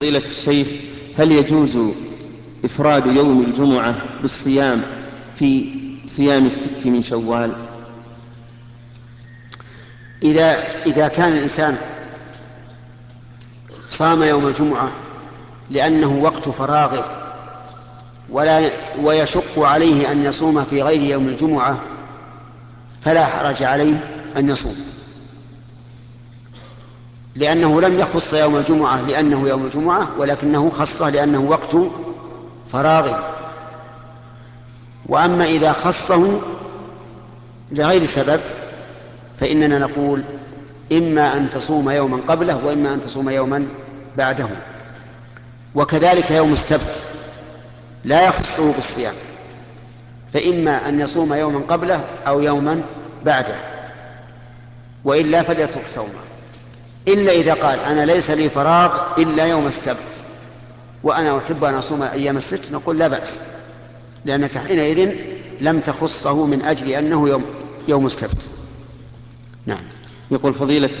فضيلة الشيخ، هل يجوز إفراد يوم الجمعة بالصيام في صيام الست من شوال؟ إذا كان الإنسان صام يوم الجمعة لأنه وقت فراغه ويشق عليه أن يصوم في غير يوم الجمعة فلا حرج عليه أن يصوم، لأنه لم يخص يوم الجمعة لأنه يوم الجمعة، ولكنه خصه لأنه وقت فراغه. وأما إذا خصه لغير سبب فإننا نقول إما أن تصوم يوما قبله وإما أن تصوم يوما بعده. وكذلك يوم السبت لا يخصه بالصيام، فإما أن يصوم يوما قبله أو يوما بعده، وإلا فليترك صومه، إلا إذا قال أنا ليس لي فراغ إلا يوم السبت وأنا أحب أن أصوم أيام الست، نقول لا بأس، لأنك حينئذ لم تخصه من أجل أنه يوم السبت. نعم. يقول فضيلة